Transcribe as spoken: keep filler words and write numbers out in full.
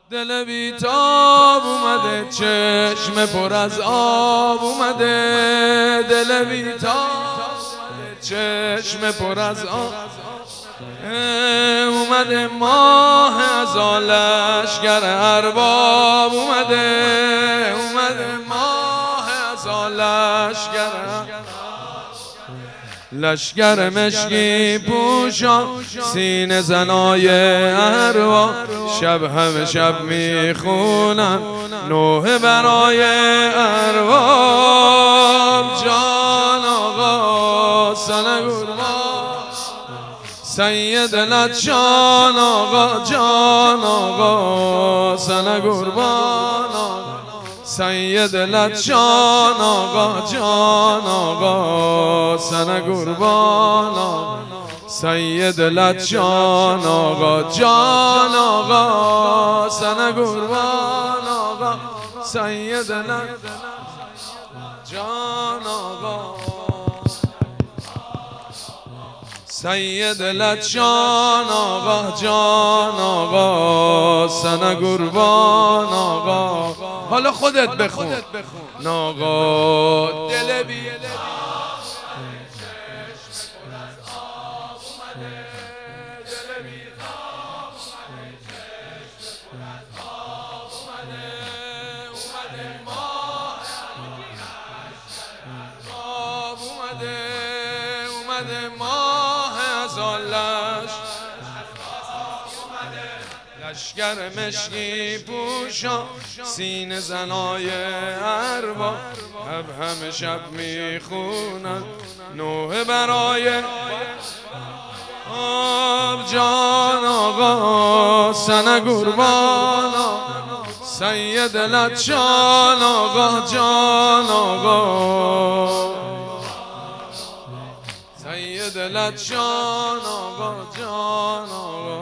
دل بیتاب اومده، چشم پر از آب اومده. دل بیتاب اومده، چشم پر از آب اومده. ماه از لشگر ارباب اومده. اومده ماه از لشگر لشگر مشکی پوشان، سینه زنای اروا. شب همه شب میخونن نوحه برای ارباب. جان آقا سنگوربان، سید لطشان آقا. جان آقا سنگوربان، سید لطشان آقا. جان آقا سنگوربان، سید لطشان آقا. جان آقا سنگوربان آقا، سید لطشان آقا. سید لطشان آقا. جان آقا سنگوربان آقا. حالا خودت بخون آقا. دل بی لشگر مشکی پوشان، سینه زنای ارباب. هب همه شب میخونن نوحه برای آب. جان آقا سنگوربان، سید لطشان آقا. جان آقا سید لطشان آقا. جان آقا.